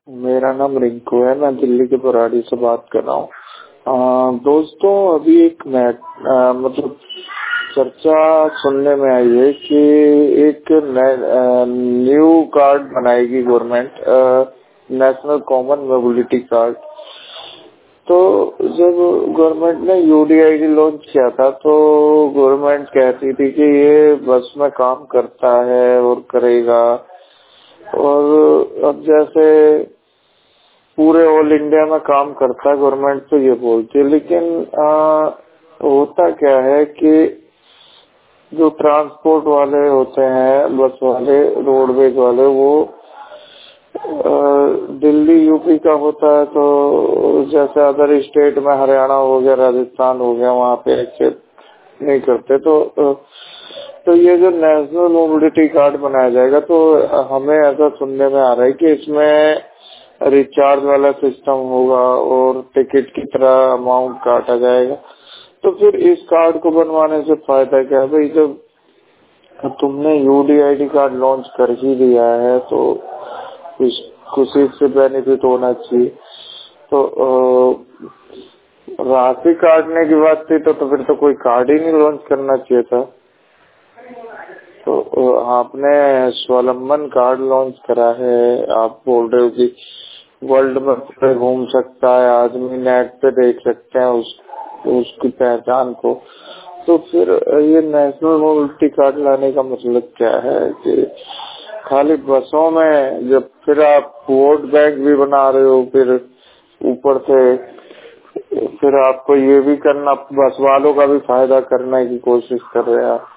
मेरा नाम रिंकू है। मैं दिल्ली के बुराड़ी से बात कर रहा हूँ। दोस्तों, अभी एक मतलब चर्चा सुनने में आई है कि एक न्यू कार्ड बनाएगी government, national common mobility card. तो जब गवर्नमेंट ने यूडीआईडी लॉन्च किया था तो गवर्नमेंट कहती थी कि ये बस में काम करता है और करेगा, और अब जैसे पूरे ऑल इंडिया में काम करता है गवर्नमेंट तो ये बोलती है, लेकिन होता क्या है कि जो ट्रांसपोर्ट वाले होते हैं, बस वाले, रोडवेज वाले, वो दिल्ली यूपी का होता है, तो जैसे अदर स्टेट में हरियाणा हो गया, राजस्थान हो गया, वहाँ पे एक्सेप्ट नहीं करते। तो ये जो नेशनल मोबिलिटी कार्ड बनाया जाएगा तो हमें ऐसा सुनने में आ रहा है कि इसमें रिचार्ज वाला सिस्टम होगा और टिकट की तरह अमाउंट काटा जाएगा। तो फिर इस कार्ड को बनवाने से फायदा क्या है भाई? जब तुमने यूडीआईडी कार्ड लॉन्च कर ही दिया है तो कुछ इससे बेनिफिट होना चाहिए। तो राशि काटने की बात थी तो फिर तो कोई कार्ड ही नहीं लॉन्च करना चाहिए था। तो आपने स्वावलंबन कार्ड लॉन्च करा है, आप बोल रहे हो कि वर्ल्ड में पूरे घूम सकता है आदमी, नेट पे देख सकते हैं उसकी पहचान को। तो फिर ये नेशनल मोबिलिटी कार्ड लाने का मतलब क्या है कि खाली बसों में, जब फिर आप वोट बैंक भी बना रहे हो, फिर ऊपर से फिर आपको ये भी करना, बस वालों का भी फायदा करने की कोशिश कर रहे हैं आप।